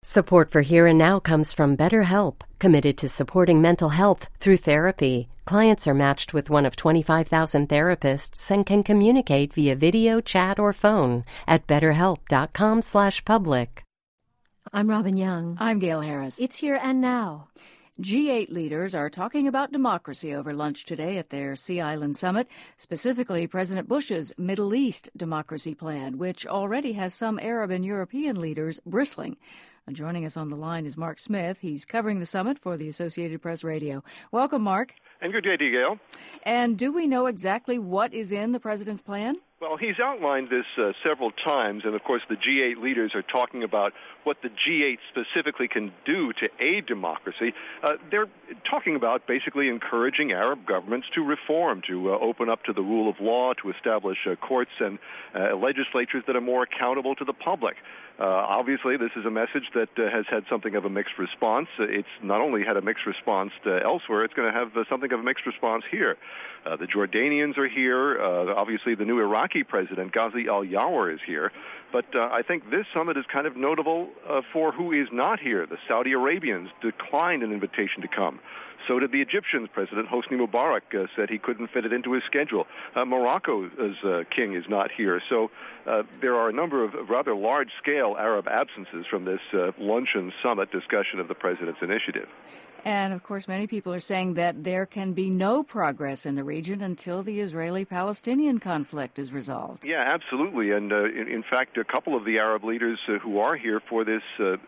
Support for Here and Now comes from BetterHelp, committed to supporting mental health through therapy. Clients are matched with one of 25,000 therapists and can communicate via video, chat, or phone at betterhelp.com/public. I'm Robin Young. I'm Gail Harris. It's Here and Now. G8 leaders are talking about democracy over lunch today at their Sea Island Summit, specifically President Bush's Middle East democracy plan, which already has some Arab and European leaders bristling. And joining us on the line is Mark Smith. He's covering the summit for the Associated Press Radio. Welcome, Mark. And good day to you, Gail. And do we know exactly what is in the president's plan? Well, he's outlined this several times, and of course the G8 leaders are talking about what the G8 specifically can do to aid democracy. They're talking about basically encouraging Arab governments to reform, to open up to the rule of law, to establish courts and legislatures that are more accountable to the public. Obviously, this is a message that has had something of a mixed response. It's not only had a mixed response elsewhere, it's going to have something of a mixed response here. The Jordanians are here. Obviously, the new Iraqi president, Ghazi al-Yawar, is here. But I think this summit is kind of notable for who is not here. The Saudi Arabians declined an invitation to come. So did the Egyptians. President Hosni Mubarak said he couldn't fit it into his schedule. Morocco's king is not here. So there are a number of rather large-scale Arab absences from this luncheon summit discussion of the president's initiative. And, of course, many people are saying that there can be no progress in the region until the Israeli-Palestinian conflict is resolved. Yeah, absolutely. And, in fact, a couple of the Arab leaders who are here for this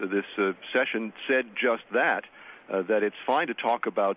session said just that. That it's fine to talk about,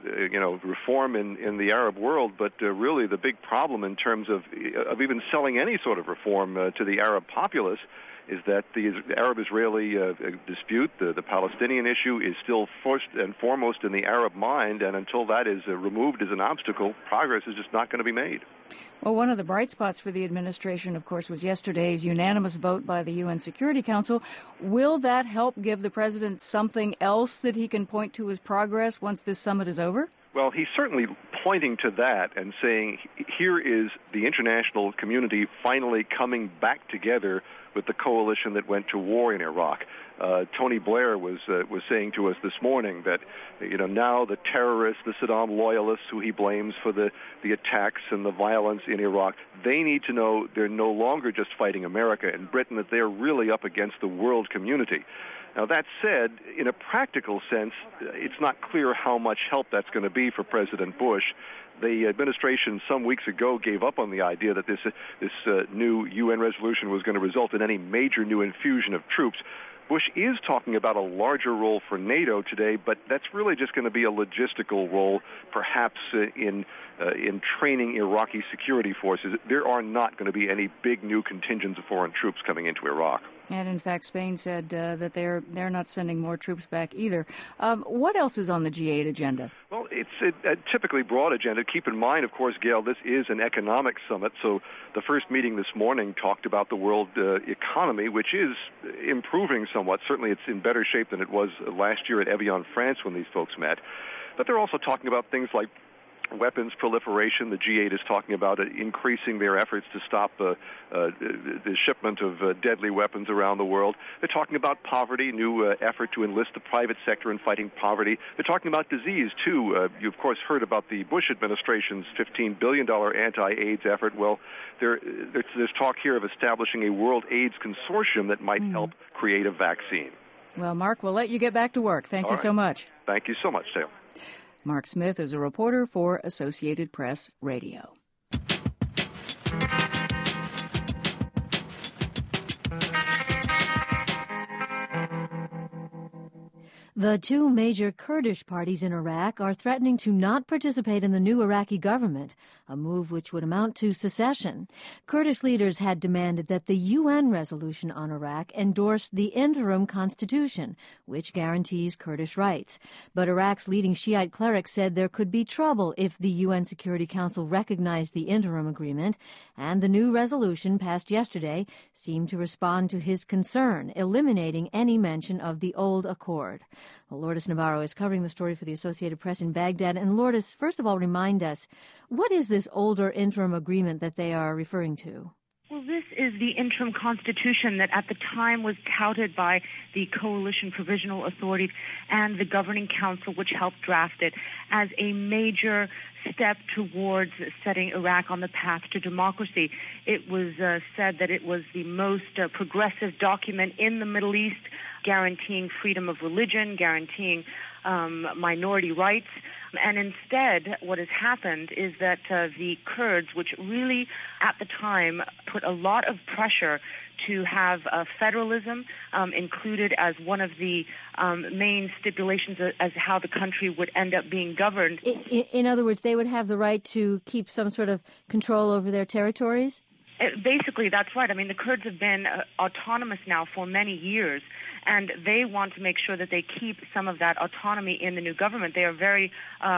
reform in the Arab world, but really the big problem in terms of even selling any sort of reform to the Arab populace is that the Arab-Israeli dispute, the Palestinian issue, is still first and foremost in the Arab mind, and until that is removed as an obstacle, progress is just not going to be made. Well, one of the bright spots for the administration, of course, was yesterday's unanimous vote by the UN Security Council. Will that help give the president something else that he can point to as progress once this summit is over? Well, he's certainly pointing to that and saying here is the international community finally coming back together with the coalition that went to war in Iraq. Tony Blair was saying to us this morning that, now the terrorists, the Saddam loyalists who he blames for the attacks and the violence in Iraq, they need to know they're no longer just fighting America and Britain, that they're really up against the world community. Now, that said, in a practical sense, it's not clear how much help that's going to be for President Bush. The administration some weeks ago gave up on the idea that this new UN resolution was going to result in any major new infusion of troops. Bush is talking about a larger role for NATO today, but that's really just going to be a logistical role, perhaps in training Iraqi security forces. There are not going to be any big new contingents of foreign troops coming into Iraq. And in fact, Spain said that they're not sending more troops back either. What else is on the G8 agenda? Well, it's a typically broad agenda. Keep in mind, of course, Gail, this is an economic summit. So the first meeting this morning talked about the world economy, which is improving somewhat. Certainly it's in better shape than it was last year at Evian, France, when these folks met. But they're also talking about things like weapons proliferation. The G8 is talking about increasing their efforts to stop the shipment of deadly weapons around the world. They're talking about poverty, new effort to enlist the private sector in fighting poverty. They're talking about disease, too. You, of course, heard about the Bush administration's $15 billion anti-AIDS effort. Well, there's talk here of establishing a World AIDS Consortium that might help create a vaccine. Well, Mark, we'll let you get back to work. Thank you so much. Thank you so much, Dale. Mark Smith is a reporter for Associated Press Radio. The two major Kurdish parties in Iraq are threatening to not participate in the new Iraqi government, a move which would amount to secession. Kurdish leaders had demanded that the UN resolution on Iraq endorse the interim constitution, which guarantees Kurdish rights. But Iraq's leading Shiite cleric said there could be trouble if the UN Security Council recognized the interim agreement, and the new resolution passed yesterday seemed to respond to his concern, eliminating any mention of the old accord. Well, Lourdes Navarro is covering the story for the Associated Press in Baghdad. And Lourdes, first of all, remind us, what is this older interim agreement that they are referring to? Well, this is the interim constitution that at the time was touted by the Coalition Provisional Authority and the Governing Council, which helped draft it, as a major step towards setting Iraq on the path to democracy. It was said that it was the most progressive document in the Middle East, guaranteeing freedom of religion, guaranteeing minority rights. And instead, what has happened is that the Kurds, which really at the time put a lot of pressure to have federalism included as one of the main stipulations as how the country would end up being governed. In other words, they would have the right to keep some sort of control over their territories? Basically, that's right. I mean, the Kurds have been autonomous now for many years, and they want to make sure that they keep some of that autonomy in the new government. They are very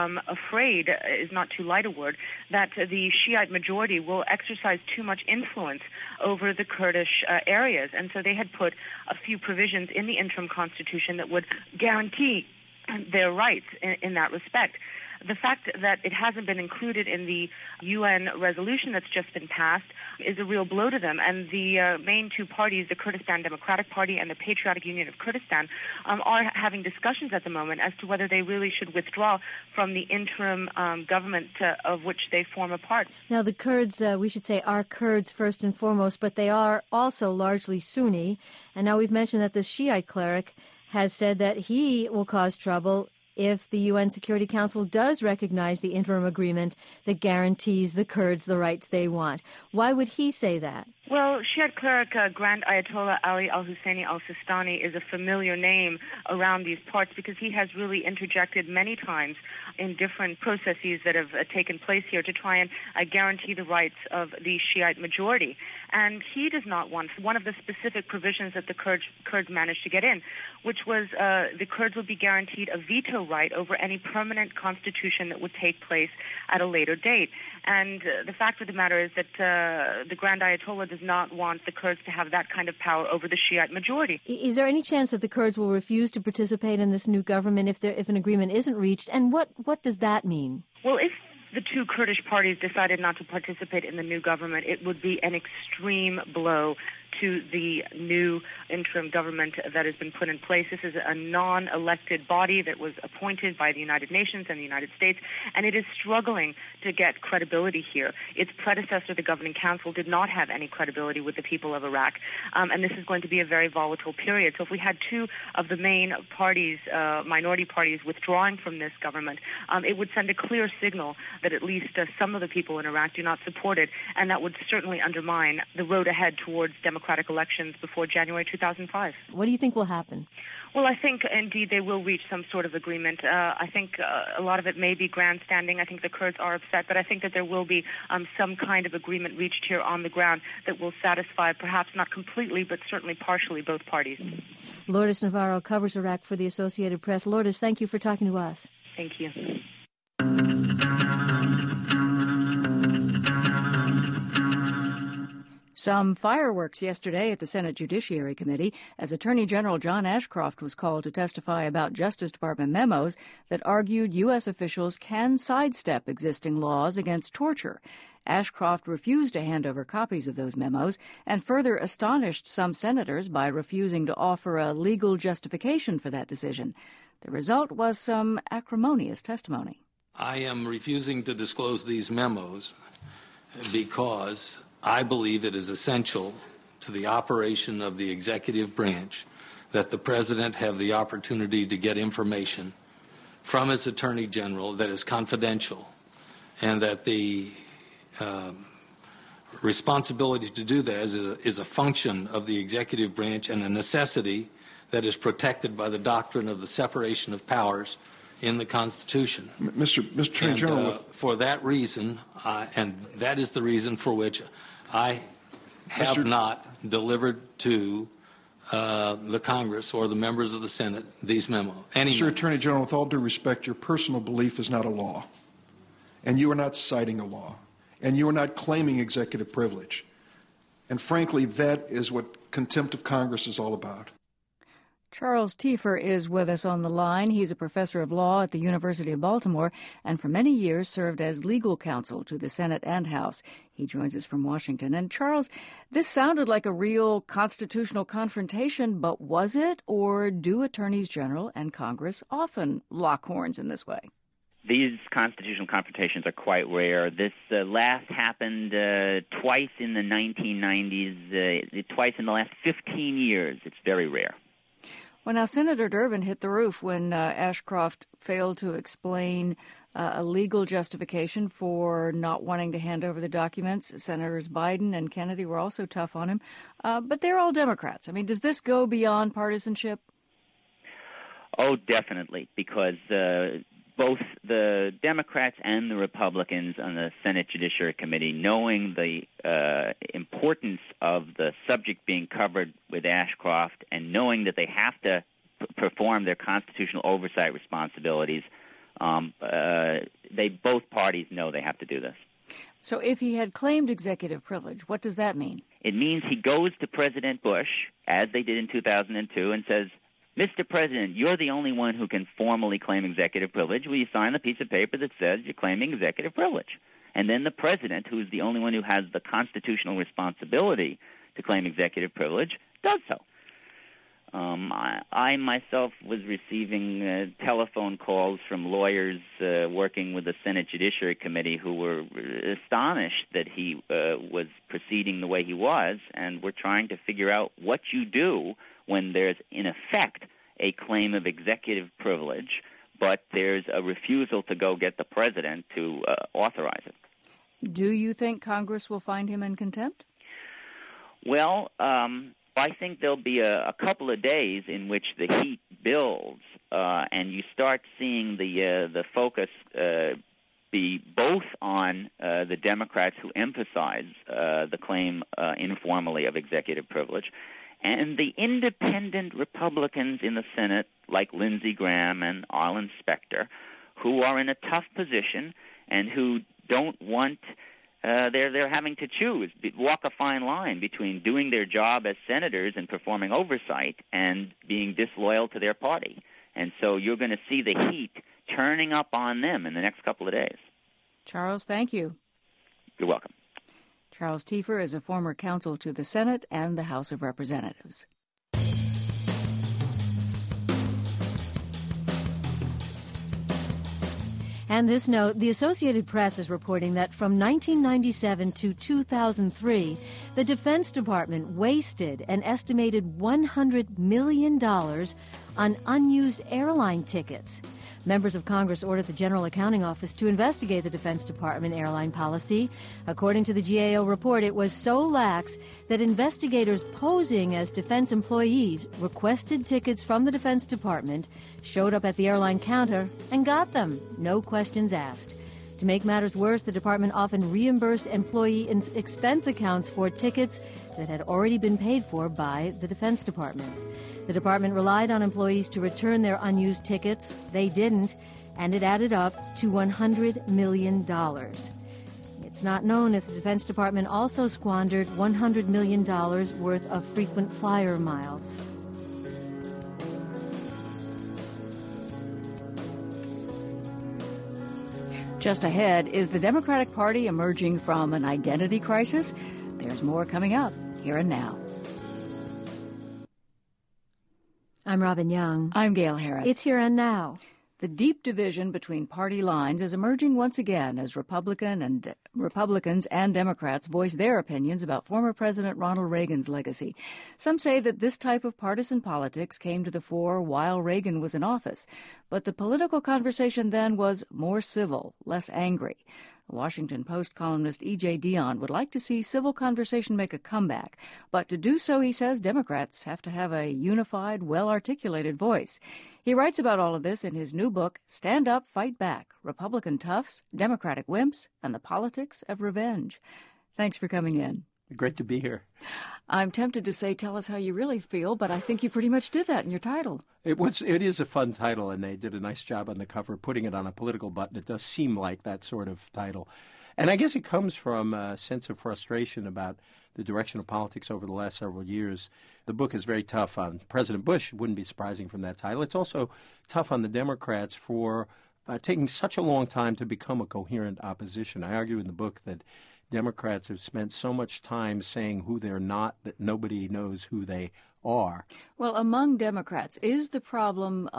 afraid, is not too light a word, that the Shiite majority will exercise too much influence over the Kurdish areas. And so they had put a few provisions in the interim constitution that would guarantee their rights in that respect. The fact that it hasn't been included in the UN resolution that's just been passed is a real blow to them. And the main two parties, the Kurdistan Democratic Party and the Patriotic Union of Kurdistan, are having discussions at the moment as to whether they really should withdraw from the interim government of which they form a part. Now, the Kurds, we should say, are Kurds first and foremost, but they are also largely Sunni. And now we've mentioned that the Shiite cleric has said that he will cause trouble if the UN Security Council does recognize the interim agreement that guarantees the Kurds the rights they want. Why would he say that? Well, Shiite cleric Grand Ayatollah Ali al-Husseini al-Sistani is a familiar name around these parts because he has really interjected many times in different processes that have taken place here to try and guarantee the rights of the Shiite majority. And he does not want one of the specific provisions that the Kurds managed to get in, which was the Kurds would be guaranteed a veto right over any permanent constitution that would take place at a later date. And the fact of the matter is that the Grand Ayatollah does not want the Kurds to have that kind of power over the Shiite majority. Is there any chance that the Kurds will refuse to participate in this new government if an agreement isn't reached? And what does that mean? Well, if the two Kurdish parties decided not to participate in the new government, it would be an extreme blow to the new interim government that has been put in place. This is a non-elected body that was appointed by the United Nations and the United States, and it is struggling to get credibility here. Its predecessor, the Governing Council, did not have any credibility with the people of Iraq, and this is going to be a very volatile period. So if we had two of the main parties, minority parties, withdrawing from this government, it would send a clear signal that at least some of the people in Iraq do not support it, and that would certainly undermine the road ahead towards democratic elections before January 2005. What do you think will happen? Well, I think, indeed, they will reach some sort of agreement. I think a lot of it may be grandstanding. I think the Kurds are upset, but I think that there will be some kind of agreement reached here on the ground that will satisfy, perhaps not completely, but certainly partially, both parties. Lourdes Navarro covers Iraq for the Associated Press. Lourdes, thank you for talking to us. Thank you. Some fireworks yesterday at the Senate Judiciary Committee as Attorney General John Ashcroft was called to testify about Justice Department memos that argued U.S. officials can sidestep existing laws against torture. Ashcroft refused to hand over copies of those memos and further astonished some senators by refusing to offer a legal justification for that decision. The result was some acrimonious testimony. I am refusing to disclose these memos because I believe it is essential to the operation of the executive branch that the President have the opportunity to get information from his Attorney General that is confidential, and that the responsibility to do that is a function of the executive branch and a necessity that is protected by the doctrine of the separation of powers in the Constitution. Mr. Attorney General, for that reason, and that is the reason for which I have not delivered to the Congress or the members of the Senate these memos. Mr. Attorney General, with all due respect, your personal belief is not a law, and you are not citing a law, and you are not claiming executive privilege. And frankly, that is what contempt of Congress is all about. Charles Tiefer is with us on the line. He's a professor of law at the University of Baltimore and for many years served as legal counsel to the Senate and House. He joins us from Washington. And Charles, this sounded like a real constitutional confrontation, but was it? Or do attorneys general and Congress often lock horns in this way? These constitutional confrontations are quite rare. This last happened twice in the 1990s, twice in the last 15 years. It's very rare. Well, now, Senator Durbin hit the roof when Ashcroft failed to explain a legal justification for not wanting to hand over the documents. Senators Biden and Kennedy were also tough on him. But they're all Democrats. I mean, does this go beyond partisanship? Oh, definitely, because both the Democrats and the Republicans on the Senate Judiciary Committee, knowing the importance of the subject being covered with Ashcroft and knowing that they have to perform their constitutional oversight responsibilities, both parties know they have to do this. So if he had claimed executive privilege, what does that mean? It means he goes to President Bush, as they did in 2002, and says, Mr. President, you're the only one who can formally claim executive privilege. Will you sign the piece of paper that says you're claiming executive privilege? And then the president, who's the only one who has the constitutional responsibility to claim executive privilege, does so. I myself was receiving telephone calls from lawyers working with the Senate Judiciary Committee who were astonished that he was proceeding the way he was, and were trying to figure out what you do when there's, in effect, a claim of executive privilege, but there's a refusal to go get the president to authorize it. Do you think Congress will find him in contempt? Well, I think there'll be a couple of days in which the heat builds, and you start seeing the focus be both on the Democrats who emphasize the claim informally of executive privilege, and the independent Republicans in the Senate, like Lindsey Graham and Arlen Specter, who are in a tough position and who don't want they're having to choose, walk a fine line between doing their job as senators and performing oversight and being disloyal to their party. And so you're going to see the heat turning up on them in the next couple of days. Charles, thank you. You're welcome. Charles Tiefer is a former counsel to the Senate and the House of Representatives. And this note, the Associated Press is reporting that from 1997 to 2003, the Defense Department wasted an estimated $100 million on unused airline tickets. Members of Congress ordered the General Accounting Office to investigate the Defense Department airline policy. According to the GAO report, it was so lax that investigators posing as defense employees requested tickets from the Defense Department, showed up at the airline counter, and got them. No questions asked. To make matters worse, the department often reimbursed employee expense accounts for tickets that had already been paid for by the Defense Department. The department relied on employees to return their unused tickets. They didn't, and it added up to $100 million. It's not known if the Defense Department also squandered $100 million worth of frequent flyer miles. Just ahead, is the Democratic Party emerging from an identity crisis? There's more coming up here and now. I'm Robin Young. I'm Gail Harris. It's Here and Now. The deep division between party lines is emerging once again as Republicans and Democrats voice their opinions about former President Ronald Reagan's legacy. Some say that this type of partisan politics came to the fore while Reagan was in office, but the political conversation then was more civil, less angry. Washington Post columnist E.J. Dionne would like to see civil conversation make a comeback, but to do so, he says, Democrats have to have a unified, well-articulated voice. He writes about all of this in his new book, Stand Up, Fight Back, Republican Toughs, Democratic Wimps, and the Politics of Revenge. Thanks for coming in. Great to be here. I'm tempted to say, tell us how you really feel, but I think you pretty much did that in your title. It is a fun title, and they did a nice job on the cover putting it on a political button. It does seem like that sort of title. And I guess it comes from a sense of frustration about the direction of politics over the last several years. The book is very tough on President Bush. It wouldn't be surprising from that title. It's also tough on the Democrats for taking such a long time to become a coherent opposition. I argue in the book that Democrats have spent so much time saying who they're not that nobody knows who they are. Well, among Democrats, is the problem,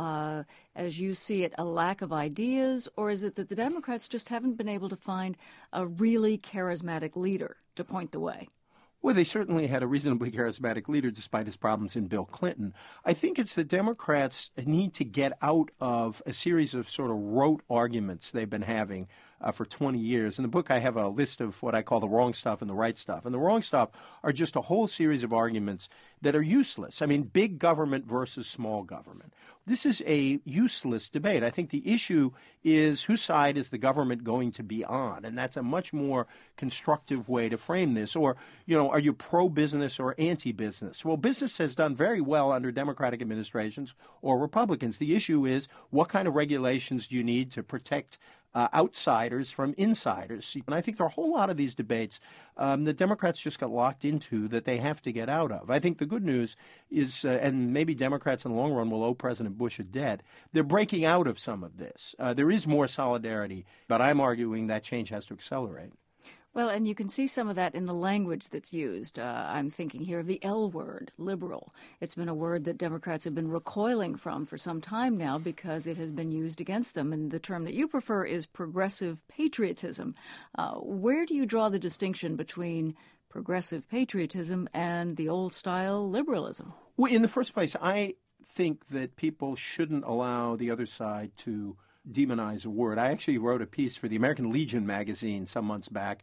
as you see it, a lack of ideas, or is it that the Democrats just haven't been able to find a really charismatic leader to point the way? Well, they certainly had a reasonably charismatic leader despite his problems in Bill Clinton. I think it's the Democrats need to get out of a series of sort of rote arguments they've been having for 20 years. In the book, I have a list of what I call the wrong stuff and the right stuff. And the wrong stuff are just a whole series of arguments that are useless. I mean, big government versus small government. This is a useless debate. I think the issue is whose side is the government going to be on? And that's a much more constructive way to frame this. Or, are you pro-business or anti-business? Well, business has done very well under Democratic administrations or Republicans. The issue is what kind of regulations do you need to protect outsiders from insiders. And I think there are a whole lot of these debates the Democrats just got locked into that they have to get out of. I think the good news is, and maybe Democrats in the long run will owe President Bush a debt, they're breaking out of some of this. There is more solidarity, but I'm arguing that change has to accelerate. Well, and you can see some of that in the language that's used. I'm thinking here of the L word, liberal. It's been a word that Democrats have been recoiling from for some time now because it has been used against them. And the term that you prefer is progressive patriotism. Where do you draw the distinction between progressive patriotism and the old-style liberalism? Well, in the first place, I think that people shouldn't allow the other side to demonize a word. I actually wrote a piece for the American Legion magazine some months back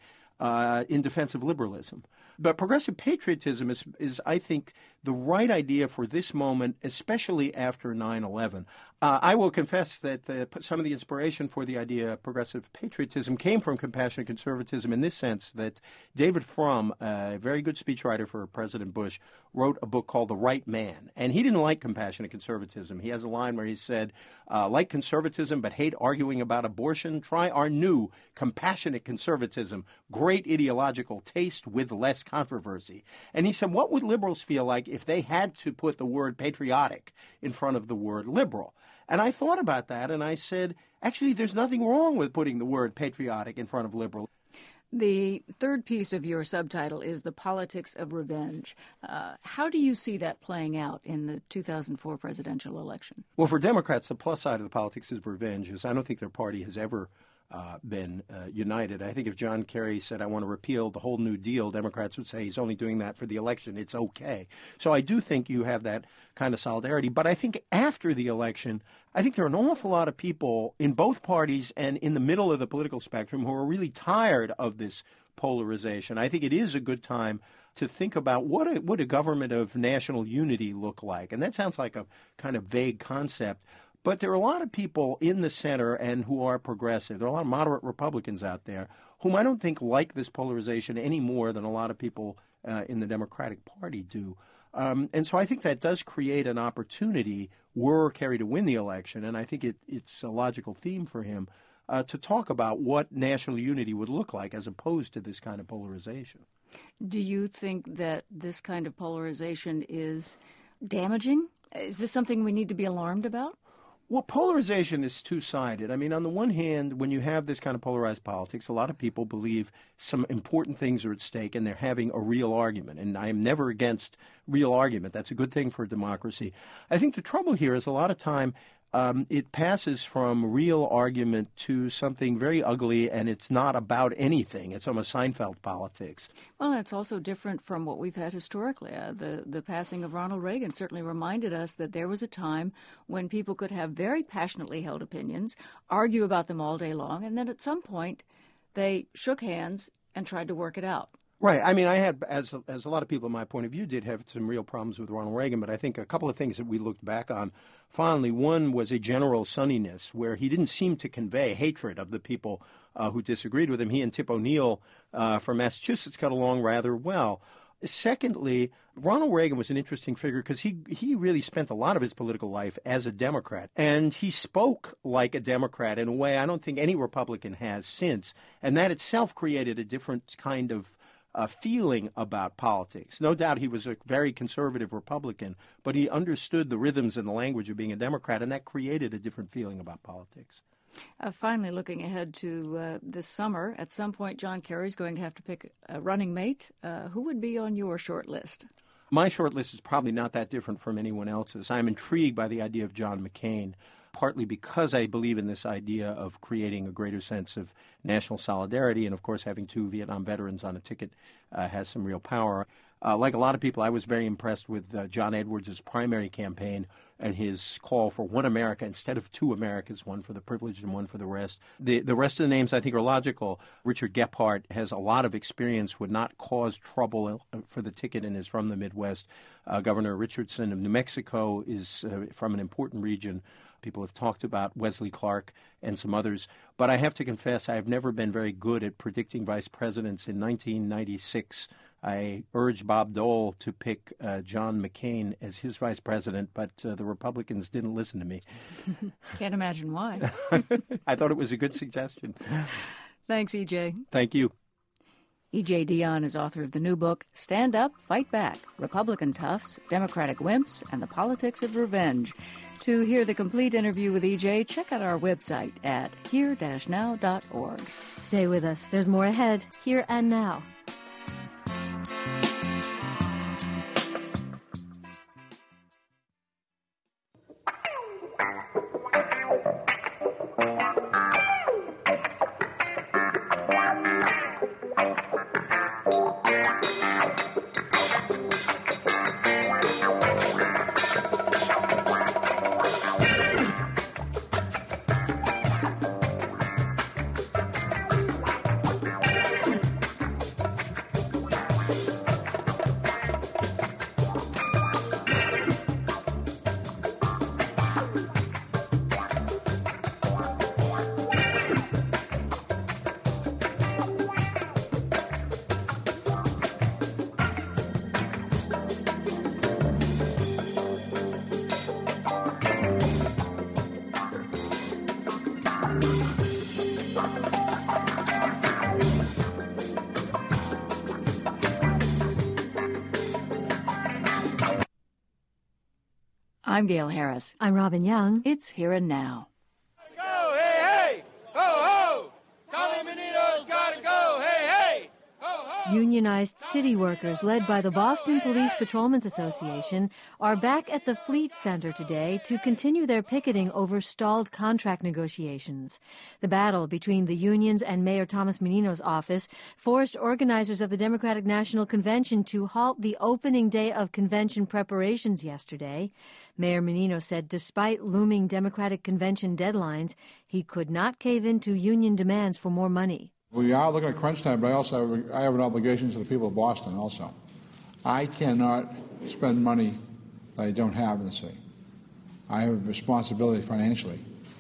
in defense of liberalism. But progressive patriotism is, I think, the right idea for this moment, especially after 9/11. I will confess that some of the inspiration for the idea of progressive patriotism came from compassionate conservatism in this sense that David Frum, a very good speechwriter for President Bush, wrote a book called The Right Man. And he didn't like compassionate conservatism. He has a line where he said, like conservatism but hate arguing about abortion, try our new compassionate conservatism, great ideological taste with less controversy. And he said, what would liberals feel like if they had to put the word patriotic in front of the word liberal? And I thought about that, and I said, actually, there's nothing wrong with putting the word patriotic in front of liberal. The third piece of your subtitle is The Politics of Revenge. How do you see that playing out in the 2004 presidential election? Well, for Democrats, the plus side of the politics of revenge is I don't think their party has ever been united. I think if John Kerry said, I want to repeal the whole New Deal, Democrats would say he's only doing that for the election. It's okay. So I do think you have that kind of solidarity. But I think after the election, I think there are an awful lot of people in both parties and in the middle of the political spectrum who are really tired of this polarization. I think it is a good time to think about what would a government of national unity look like. And that sounds like a kind of vague concept. But there are a lot of people in the center and who are progressive. There are a lot of moderate Republicans out there whom I don't think like this polarization any more than a lot of people in the Democratic Party do. And so I think that does create an opportunity were Kerry to win the election, and I think it's a logical theme for him to talk about what national unity would look like as opposed to this kind of polarization. Do you think that this kind of polarization is damaging? Is this something we need to be alarmed about? Well, polarization is two-sided. I mean, on the one hand, when you have this kind of polarized politics, a lot of people believe some important things are at stake and they're having a real argument. And I am never against real argument. That's a good thing for democracy. I think the trouble here is a lot of time it passes from real argument to something very ugly, and it's not about anything. It's almost Seinfeld politics. Well, it's also different from what we've had historically. The passing of Ronald Reagan certainly reminded us that there was a time when people could have very passionately held opinions, argue about them all day long, and then at some point they shook hands and tried to work it out. Right. I mean, I had, as a lot of people in my point of view did, have some real problems with Ronald Reagan, but I think a couple of things that we looked back on fondly. One was a general sunniness where he didn't seem to convey hatred of the people who disagreed with him. He and Tip O'Neill from Massachusetts got along rather well. Secondly, Ronald Reagan was an interesting figure because he really spent a lot of his political life as a Democrat, and he spoke like a Democrat in a way I don't think any Republican has since, and that itself created a different kind of feeling about politics. No doubt he was a very conservative Republican, but he understood the rhythms and the language of being a Democrat, and that created a different feeling about politics. Finally, looking ahead to this summer, at some point John Kerry's going to have to pick a running mate. Who would be on your short list? My short list is probably not that different from anyone else's. I'm intrigued by the idea of John McCain, partly because I believe in this idea of creating a greater sense of national solidarity, and of course having 2 Vietnam veterans on a ticket has some real power. Like a lot of people, I was very impressed with John Edwards' primary campaign and his call for one America instead of 2 Americas, one for the privileged and one for the rest. The rest of the names I think are logical. Richard Gephardt has a lot of experience, would not cause trouble for the ticket, and is from the Midwest. Governor Richardson of New Mexico is from an important region. People have talked about Wesley Clark and some others. But I have to confess I have never been very good at predicting vice presidents. In 1996, I urged Bob Dole to pick John McCain as his vice president, but the Republicans didn't listen to me. Can't imagine why. I thought it was a good suggestion. Thanks, E.J. Thank you. E.J. Dionne is author of the new book, Stand Up, Fight Back, Republican Toughs, Democratic Wimps, and the Politics of Revenge. To hear the complete interview with E.J., check out our website at here-now.org. Stay with us. There's more ahead, here and now. I'm Gail Harris. I'm Robin Young. It's Here and Now. Go, hey, hey! Ho, ho! Tommy Menino's gotta go, hey, hey! Ho, ho! Unionized city workers, led by the Boston Police Patrolmen's Association, are back at the Fleet Center today to continue their picketing over stalled contract negotiations. The battle between the unions and Mayor Thomas Menino's office forced organizers of the Democratic National Convention to halt the opening day of convention preparations yesterday. Mayor Menino said despite looming Democratic convention deadlines, he could not cave into union demands for more money. We are looking at crunch time, but I have an obligation to the people of Boston also. I cannot spend money that I don't have in the city. I have a responsibility financially.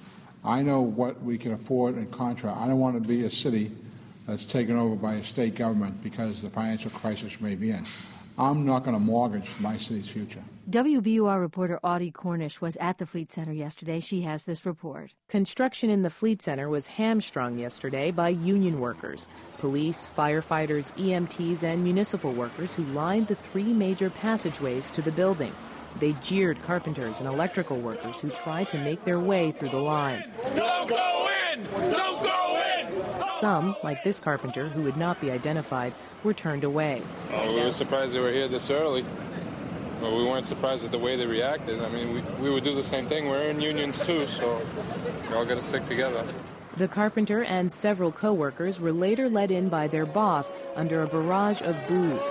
I know what we can afford and contract. I don't want to be a city that's taken over by a state government because the financial crisis may be in. I'm not going to mortgage my city's future. WBUR reporter Audie Cornish was at the Fleet Center yesterday. She has this report. Construction in the Fleet Center was hamstrung yesterday by union workers, police, firefighters, EMTs, and municipal workers who lined the 3 major passageways to the building. They jeered carpenters and electrical workers who tried to make their way through the line. Don't go in! Don't go in! Some, like this carpenter who would not be identified, were turned away. We were surprised they were here this early. Well, we weren't surprised at the way they reacted. I mean, we would do the same thing. We're in unions too, so we all got to stick together. The carpenter and several co-workers were later let in by their boss under a barrage of boos.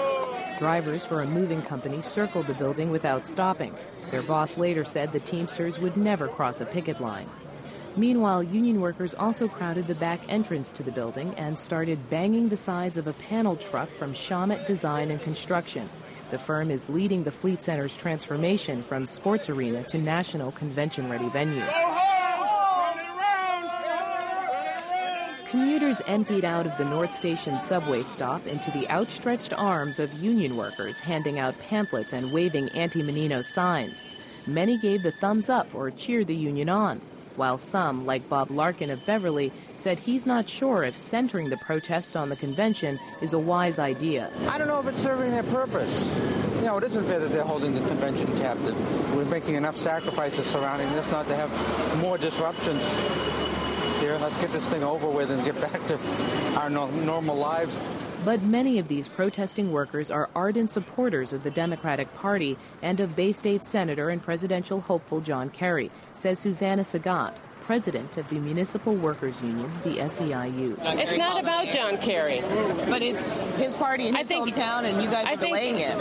Drivers for a moving company circled the building without stopping. Their boss later said the Teamsters would never cross a picket line. Meanwhile, union workers also crowded the back entrance to the building and started banging the sides of a panel truck from Shawmut Design and Construction. The firm is leading the Fleet Center's transformation from sports arena to national convention-ready venue. Commuters emptied out of the North Station subway stop into the outstretched arms of union workers handing out pamphlets and waving anti-Menino signs. Many gave the thumbs up or cheered the union on, while some, like Bob Larkin of Beverly, said he's not sure if centering the protest on the convention is a wise idea. I don't know if it's serving their purpose. You know, it isn't fair that they're holding the convention captive. We're making enough sacrifices surrounding this not to have more disruptions here. Let's get this thing over with and get back to our normal lives. But many of these protesting workers are ardent supporters of the Democratic Party and of Bay State Senator and presidential hopeful John Kerry, says Susanna Sagat, president of the Municipal Workers Union, the SEIU. It's not about John Kerry. But it's his party in his hometown, and you guys are delaying it.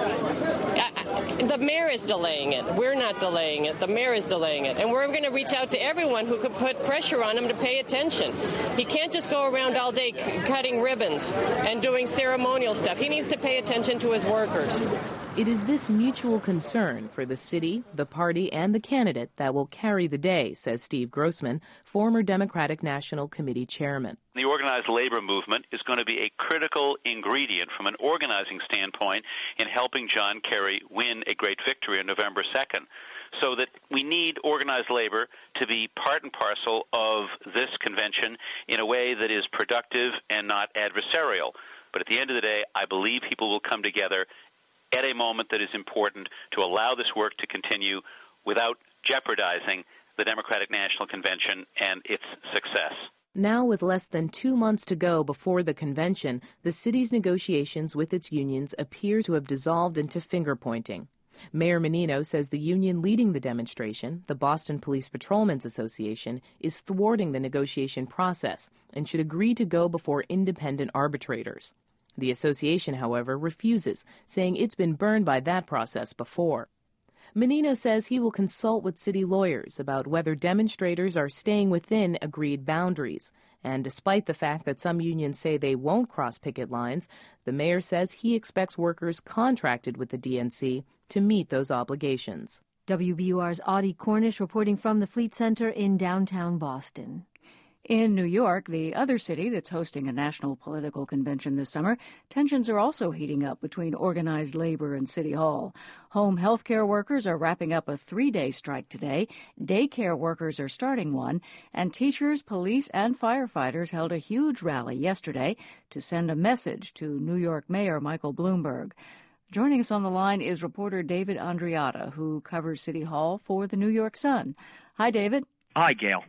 The mayor is delaying it. We're not delaying it. The mayor is delaying it. And we're going to reach out to everyone who could put pressure on him to pay attention. He can't just go around all day cutting ribbons and doing ceremonial stuff. He needs to pay attention to his workers. It is this mutual concern for the city, the party, and the candidate that will carry the day, says Steve Grossman, former Democratic National Committee chairman. The organized labor movement is going to be a critical ingredient from an organizing standpoint in helping John Kerry win a great victory on November 2nd. So that we need organized labor to be part and parcel of this convention in a way that is productive and not adversarial. But at the end of the day, I believe people will come together at a moment that is important to allow this work to continue without jeopardizing the Democratic National Convention and its success. Now, with less than 2 months to go before the convention, the city's negotiations with its unions appear to have dissolved into finger-pointing. Mayor Menino says the union leading the demonstration, the Boston Police Patrolmen's Association, is thwarting the negotiation process and should agree to go before independent arbitrators. The association, however, refuses, saying it's been burned by that process before. Menino says he will consult with city lawyers about whether demonstrators are staying within agreed boundaries. And despite the fact that some unions say they won't cross picket lines, the mayor says he expects workers contracted with the DNC to meet those obligations. WBUR's Audie Cornish reporting from the Fleet Center in downtown Boston. In New York, the other city that's hosting a national political convention this summer, tensions are also heating up between organized labor and City Hall. Home health care workers are wrapping up a 3-day strike today. Daycare workers are starting one. And teachers, police, and firefighters held a huge rally yesterday to send a message to New York Mayor Michael Bloomberg. Joining us on the line is reporter David Andreatta, who covers City Hall for the New York Sun. Hi, David. Hi, Gail.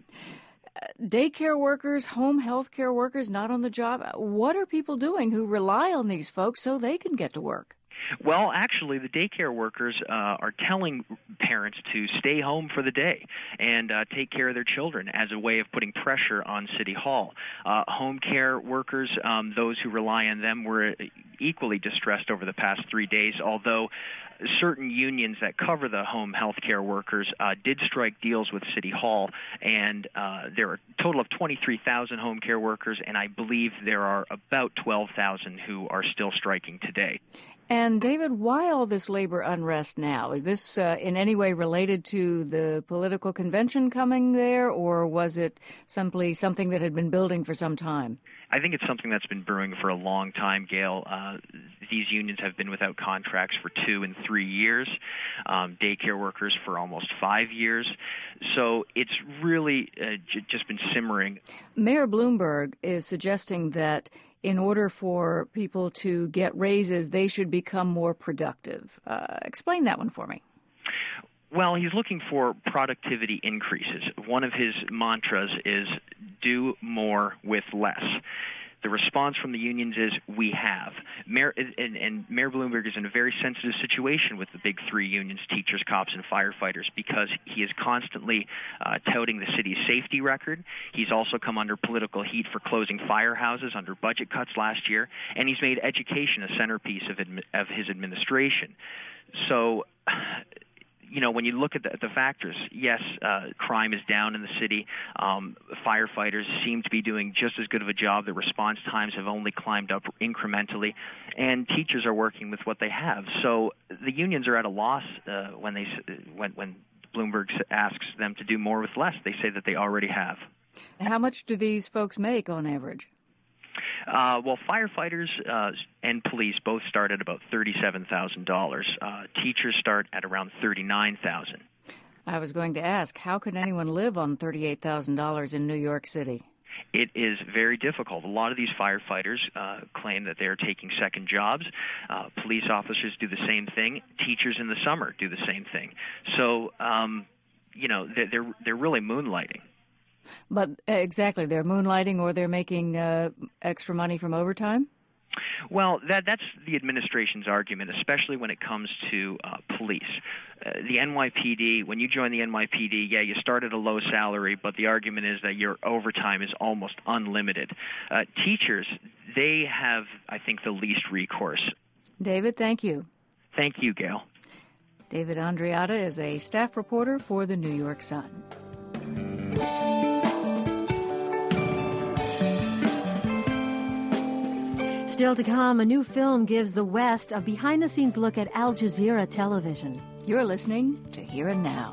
Daycare workers, home health care workers not on the job. What are people doing who rely on these folks so they can get to work? Well, actually, the daycare workers are telling parents to stay home for the day and take care of their children as a way of putting pressure on City Hall. Home care workers, those who rely on them, were equally distressed over the past 3 days, although certain unions that cover the home health care workers did strike deals with City Hall, and there are a total of 23,000 home care workers, and I believe there are about 12,000 who are still striking today. And, David, why all this labor unrest now? Is this in any way related to the political convention coming there, or was it simply something that had been building for some time? I think it's something that's been brewing for a long time, Gail. These unions have been without contracts for 2 and 3 years, daycare workers for almost 5 years. So it's really just been simmering. Mayor Bloomberg is suggesting that in order for people to get raises, they should become more productive. Explain that one for me. Well, he's looking for productivity increases. One of his mantras is do more with less. The response from the unions is we have. Mayor Bloomberg is in a very sensitive situation with the big 3 unions, teachers, cops, and firefighters, because he is constantly touting the city's safety record. He's also come under political heat for closing firehouses under budget cuts last year, and he's made education a centerpiece of his administration. So, you know, when you look at the factors, yes, crime is down in the city. Firefighters seem to be doing just as good of a job. The response times have only climbed up incrementally, and teachers are working with what they have. So the unions are at a loss when Bloomberg asks them to do more with less. They say that they already have. How much do these folks make on average? Well, firefighters and police both start at about $37,000. Teachers start at around $39,000. I was going to ask, how can anyone live on $38,000 in New York City? It is very difficult. A lot of these firefighters claim that they are taking second jobs. Police officers do the same thing. Teachers in the summer do the same thing. So, they're really moonlighting. But exactly, they're moonlighting, or they're making extra money from overtime? Well, that's the administration's argument, especially when it comes to police. The NYPD, when you join the NYPD, yeah, you start at a low salary, but the argument is that your overtime is almost unlimited. Teachers, they have, I think, the least recourse. David, thank you. Thank you, Gail. David Andreatta is a staff reporter for the New York Sun. Still to come, a new film gives the West a behind-the-scenes look at Al Jazeera television. You're listening to Here and Now.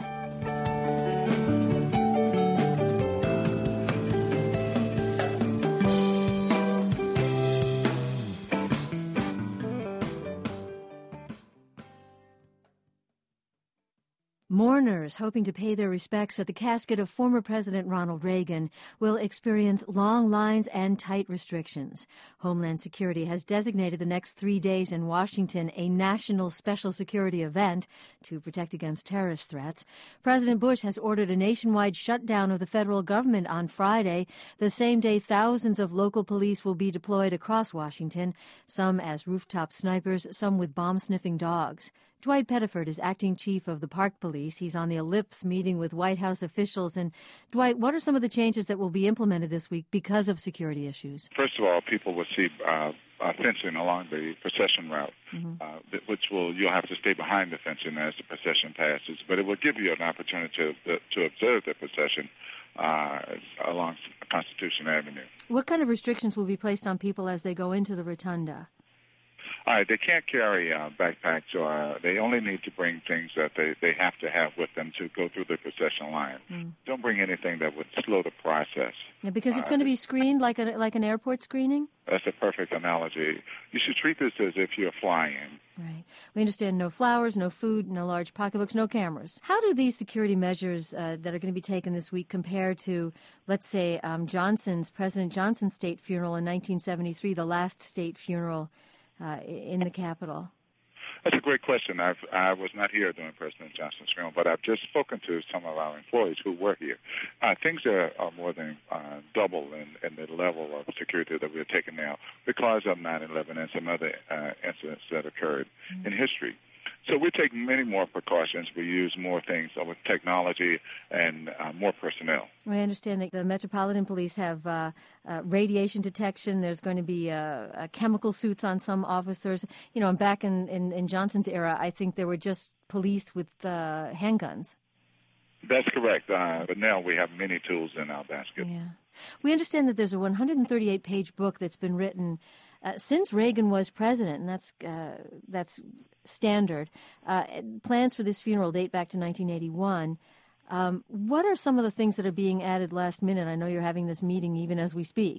Mourners hoping to pay their respects at the casket of former President Ronald Reagan will experience long lines and tight restrictions. Homeland Security has designated the next 3 days in Washington a national special security event to protect against terrorist threats. President Bush has ordered a nationwide shutdown of the federal government on Friday, the same day thousands of local police will be deployed across Washington, some as rooftop snipers, some with bomb-sniffing dogs. Dwight Pettiford is acting chief of the Park Police. He's on the Ellipse meeting with White House officials. And, Dwight, what are some of the changes that will be implemented this week because of security issues? First of all, people will see fencing along the procession route, which you'll have to stay behind the fencing as the procession passes. But it will give you an opportunity to observe the procession along Constitution Avenue. What kind of restrictions will be placed on people as they go into the rotunda? They can't carry backpacks, or they only need to bring things that they have to have with them to go through the procession line. Don't bring anything that would slow the process. Yeah, because it's going to be screened like an airport screening? That's a perfect analogy. You should treat this as if you're flying. Right. We understand no flowers, no food, no large pocketbooks, no cameras. How do these security measures that are going to be taken this week compare to, let's say, President Johnson's state funeral in 1973, the last state funeral in the Capitol? That's a great question. I was not here during President Johnson's funeral, but I've just spoken to some of our employees who were here. Things are more than double in the level of security that we're taking now because of 9/11 and some other incidents that occurred in history. So we take many more precautions. We use more things with technology and more personnel. I understand that the Metropolitan Police have radiation detection. There's going to be chemical suits on some officers. You know, back in Johnson's era, I think there were just police with handguns. That's correct. But now we have many tools in our basket. Yeah. We understand that there's a 138-page book that's been written since Reagan was president, and that's standard. Plans for this funeral date back to 1981. What are some of the things that are being added last minute? I know you're having this meeting even as we speak.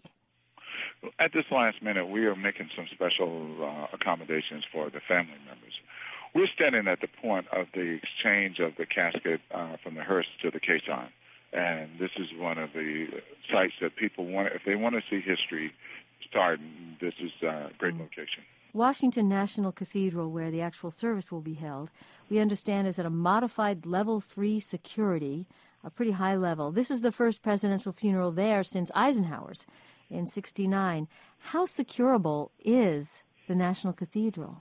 At this last minute, we are making some special accommodations for the family members. We're standing at the point of the exchange of the casket from the hearse to the caisson. And this is one of the sites that people want, if they want to see history starting, this is a great location. Washington National Cathedral, where the actual service will be held, we understand is at a modified level 3 security, a pretty high level. This is the first presidential funeral there since Eisenhower's in '69. How securable is the National Cathedral?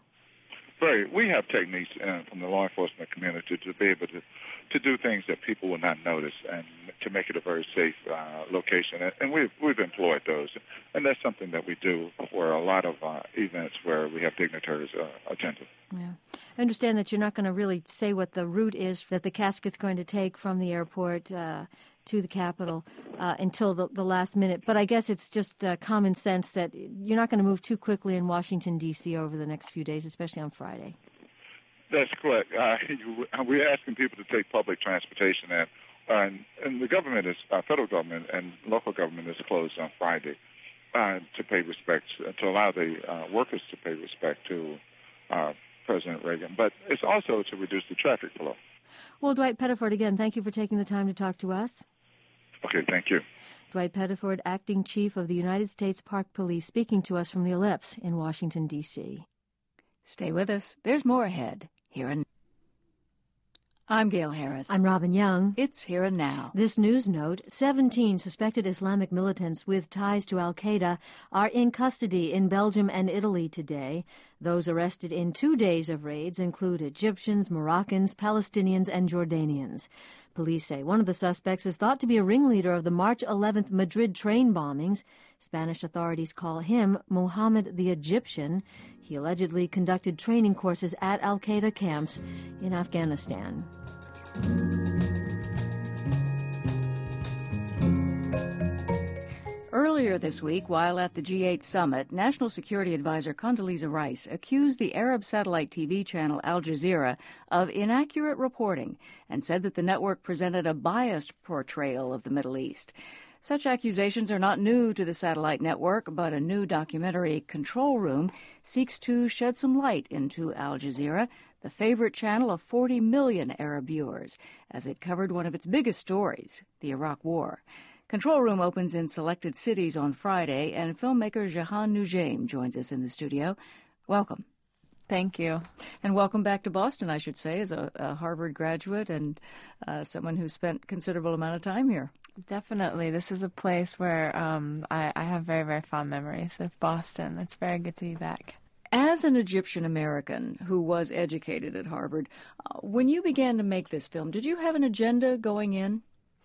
We have techniques from the law enforcement community to be able to do things that people will not notice and to make it a very safe location. And we've employed those. And that's something that we do for a lot of events where we have dignitaries attending. Yeah. I understand that you're not going to really say what the route is that the casket's going to take from the airport to the Capitol until the last minute. But I guess it's just common sense that you're not going to move too quickly in Washington, D.C. over the next few days, especially on Friday. That's correct. We're asking people to take public transportation, and and the government is federal government and local government is closed on Friday to pay respects, to allow the workers to pay respect to President Reagan. But it's also to reduce the traffic flow. Well, Dwight Pettiford, again, thank you for taking the time to talk to us. Okay, thank you. Dwight Pettiford, Acting Chief of the United States Park Police, speaking to us from the Ellipse in Washington, D.C. Stay with us. There's more ahead. Here and I'm Gail Harris. I'm Robin Young. It's Here and Now. This news note, 17 suspected Islamic militants with ties to al-Qaeda are in custody in Belgium and Italy today. Those arrested in 2 days of raids include Egyptians, Moroccans, Palestinians, and Jordanians. Police say one of the suspects is thought to be a ringleader of the March 11th Madrid train bombings. Spanish authorities call him Mohammed the Egyptian. He allegedly conducted training courses at al-Qaeda camps in Afghanistan. Earlier this week, while at the G8 summit, National Security Advisor Condoleezza Rice accused the Arab satellite TV channel Al Jazeera of inaccurate reporting and said that the network presented a biased portrayal of the Middle East. Such accusations are not new to the satellite network, but a new documentary, Control Room, seeks to shed some light into Al Jazeera, the favorite channel of 40 million Arab viewers, as it covered one of its biggest stories, the Iraq War. Control Room opens in selected cities on Friday, and filmmaker Jahan Noujaim joins us in the studio. Welcome. Thank you. And welcome back to Boston, I should say, as a Harvard graduate and someone who spent considerable amount of time here. Definitely. This is a place where I have very, very fond memories of Boston. It's very good to be back. As an Egyptian American who was educated at Harvard, when you began to make this film, did you have an agenda going in?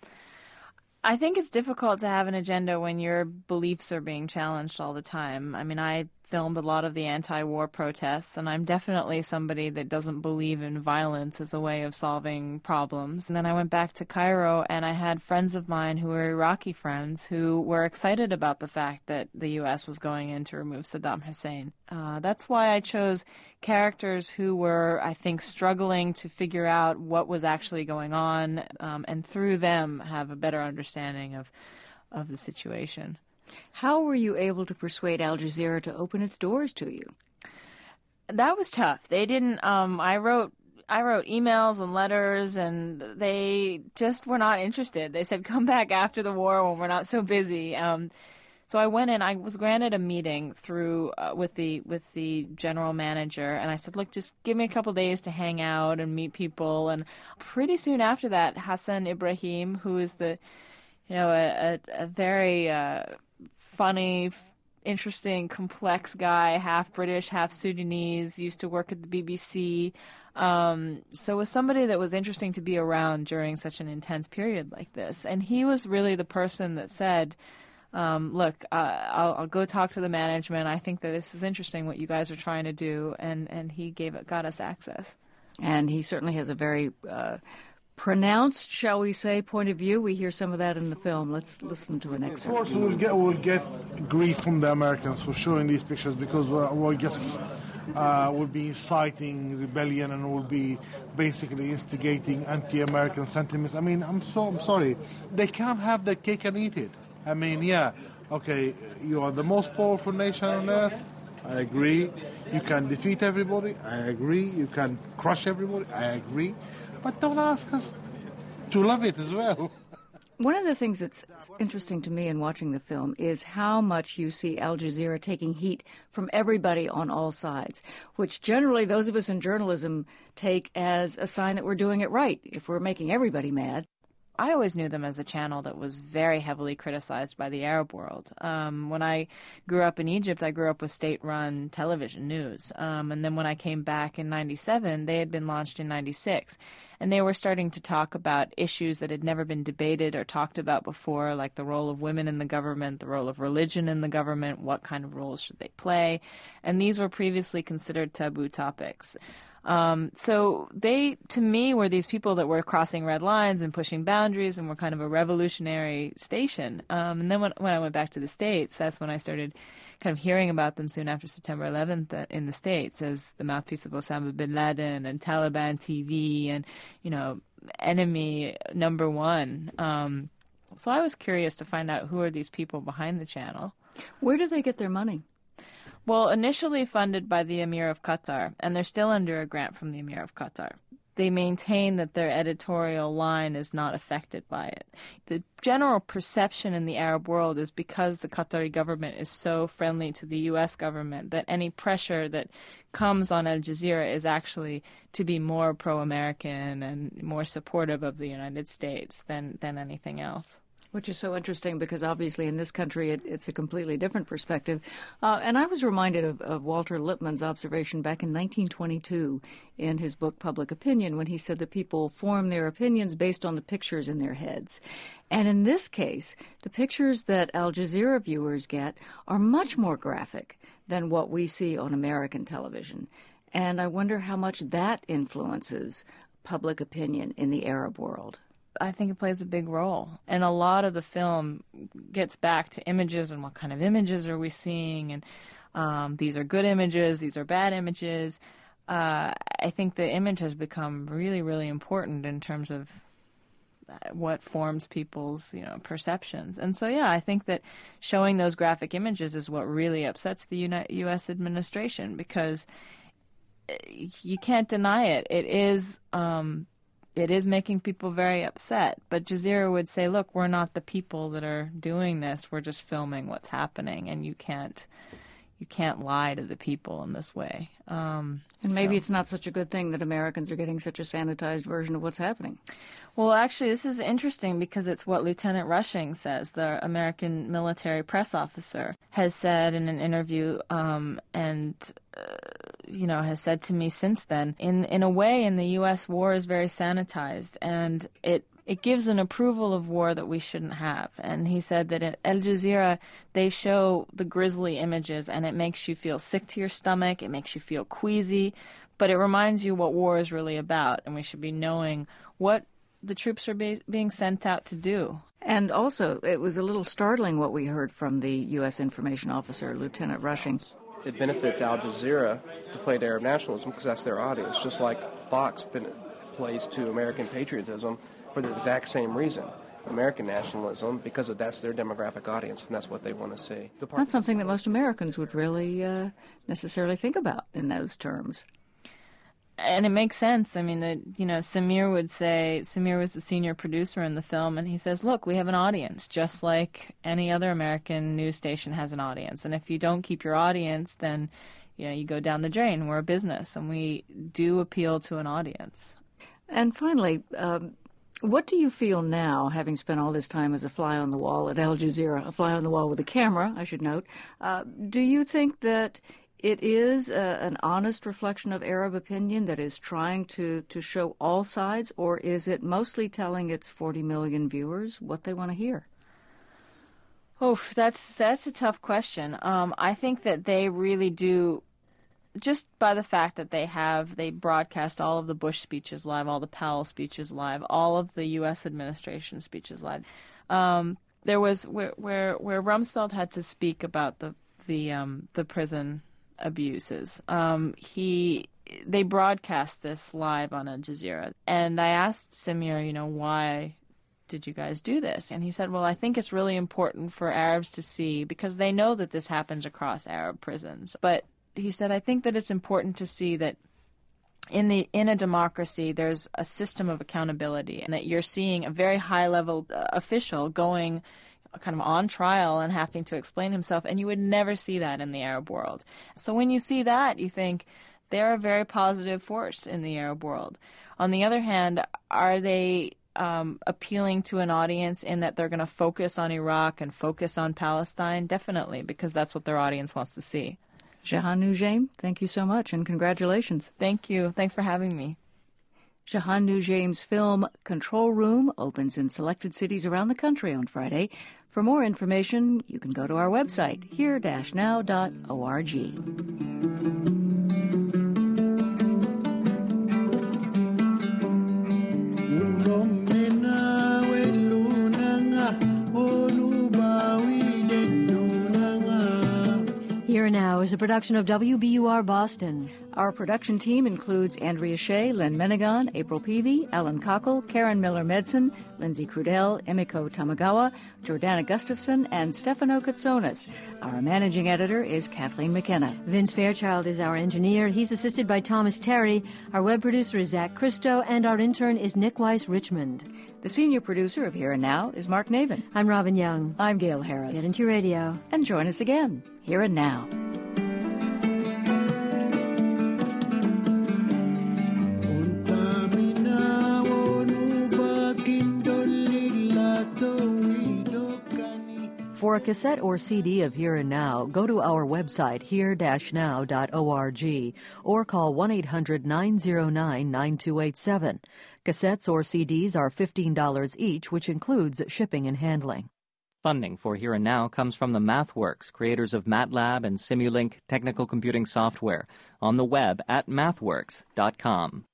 I think it's difficult to have an agenda when your beliefs are being challenged all the time. I mean, I filmed a lot of the anti-war protests, and I'm definitely somebody that doesn't believe in violence as a way of solving problems. And then I went back to Cairo, and I had friends of mine who were Iraqi friends who were excited about the fact that the U.S. was going in to remove Saddam Hussein. That's why I chose characters who were, I think, struggling to figure out what was actually going on, and through them have a better understanding of the situation. How were you able to persuade Al Jazeera to open its doors to you? That was tough. They didn't. I wrote emails and letters, and they just were not interested. They said, "Come back after the war when we're not so busy." So I went in. I was granted a meeting through with the general manager, and I said, "Look, just give me a couple days to hang out and meet people." And pretty soon after that, Hassan Ibrahim, who is a very funny, interesting, complex guy, half British, half Sudanese, used to work at the BBC. So was somebody that was interesting to be around during such an intense period like this. And he was really the person that said, look, I'll go talk to the management. I think that this is interesting what you guys are trying to do. And he got us access. And he certainly has a very pronounced, shall we say, point of view. We hear some of that in the film. Let's listen to an excerpt. Of course, we'll get grief from the Americans for showing these pictures because we'll guess will be inciting rebellion and will be basically instigating anti-American sentiments. I mean, I'm sorry. They can't have their cake and eat it. I mean, yeah, okay, you are the most powerful nation on earth. I agree. You can defeat everybody. I agree. You can crush everybody. I agree. But don't ask us to love it as well. One of the things that's interesting to me in watching the film is how much you see Al Jazeera taking heat from everybody on all sides, which generally those of us in journalism take as a sign that we're doing it right, if we're making everybody mad. I always knew them as a channel that was very heavily criticized by the Arab world. When I grew up in Egypt, I grew up with state-run television news. And then when I came back in 97, they had been launched in 96. And they were starting to talk about issues that had never been debated or talked about before, like the role of women in the government, the role of religion in the government, what kind of roles should they play. And these were previously considered taboo topics. So they, to me, were these people that were crossing red lines and pushing boundaries and were kind of a revolutionary station. And then when I went back to the States, that's when I started kind of hearing about them soon after September 11th in the States as the mouthpiece of Osama bin Laden and Taliban TV and, enemy number one. So I was curious to find out who are these people behind the channel. Where do they get their money? Well, initially funded by the Emir of Qatar, and they're still under a grant from the Emir of Qatar. They maintain that their editorial line is not affected by it. The general perception in the Arab world is because the Qatari government is so friendly to the U.S. government that any pressure that comes on Al Jazeera is actually to be more pro-American and more supportive of the United States than anything else. Which is so interesting because obviously in this country it's a completely different perspective. And I was reminded of Walter Lippmann's observation back in 1922 in his book Public Opinion when he said that people form their opinions based on the pictures in their heads. And in this case, the pictures that Al Jazeera viewers get are much more graphic than what we see on American television. And I wonder how much that influences public opinion in the Arab world. I think it plays a big role. And a lot of the film gets back to images and what kind of images are we seeing. And these are good images, these are bad images. I think the image has become really, really important in terms of what forms people's, perceptions. And so, I think that showing those graphic images is what really upsets the U.S. administration because you can't deny it. It is making people very upset. But Jazeera would say, look, we're not the people that are doing this. We're just filming what's happening, and you can't lie to the people in this way. And maybe it's not such a good thing that Americans are getting such a sanitized version of what's happening. Well, actually, this is interesting because it's what Lieutenant Rushing says, the American military press officer, has said in an interview has said to me since then, in a way, in the U.S., war is very sanitized, and it gives an approval of war that we shouldn't have. And he said that at Al Jazeera, they show the grisly images, and it makes you feel sick to your stomach, it makes you feel queasy, but it reminds you what war is really about, and we should be knowing what the troops are being sent out to do. And also, it was a little startling what we heard from the U.S. information officer, Lieutenant Rushing. It benefits Al Jazeera to play to Arab nationalism because that's their audience, just like Fox plays to American patriotism for the exact same reason, American nationalism, because that's their demographic audience, and that's what they want to see. Not something that most Americans would really necessarily think about in those terms. And it makes sense. I mean, Samir would say, Samir was the senior producer in the film, and he says, look, we have an audience, just like any other American news station has an audience. And if you don't keep your audience, then, you go down the drain. We're a business, and we do appeal to an audience. And finally, what do you feel now, having spent all this time as a fly on the wall at Al Jazeera, a fly on the wall with a camera, I should note? Do you think that it is an honest reflection of Arab opinion that is trying to show all sides, or is it mostly telling its 40 million viewers what they want to hear? Oh, that's a tough question. I think that they really do, just by the fact that they broadcast all of the Bush speeches live, all the Powell speeches live, all of the U.S. administration speeches live. There was where Rumsfeld had to speak about the prison abuses. They broadcast this live on Al Jazeera, and I asked Samir, why did you guys do this? And he said, well, I think it's really important for Arabs to see, because they know that this happens across Arab prisons. But he said, I think that it's important to see that in a democracy, there's a system of accountability, and that you're seeing a very high-level official going kind of on trial and having to explain himself, and you would never see that in the Arab world. So when you see that, you think they're a very positive force in the Arab world. On the other hand, are they appealing to an audience in that they're going to focus on Iraq and focus on Palestine? Definitely, because that's what their audience wants to see. Jahan Noujaim, thank you so much, and congratulations. Thank you. Thanks for having me. Jahan Noujaim's film Control Room opens in selected cities around the country on Friday. For more information, you can go to our website, here-now.org. Here Now Now is a production of WBUR Boston. Our production team includes Andrea Shea, Len Menegon, April Peavy, Alan Cockle, Karen Miller-Medson, Lindsay Crudell, Emiko Tamagawa, Jordana Gustafson, and Stefano Katsonis. Our managing editor is Kathleen McKenna. Vince Fairchild is our engineer. He's assisted by Thomas Terry. Our web producer is Zach Christo, and our intern is Nick Weiss-Richmond. The senior producer of Here and Now is Mark Navin. I'm Robin Young. I'm Gail Harris. Get into your radio. And join us again, Here and Now. For a cassette or CD of Here and Now, go to our website, here-now.org, or call 1-800-909-9287. Cassettes or CDs are $15 each, which includes shipping and handling. Funding for Here and Now comes from the MathWorks, creators of MATLAB and Simulink technical computing software, on the web at mathworks.com.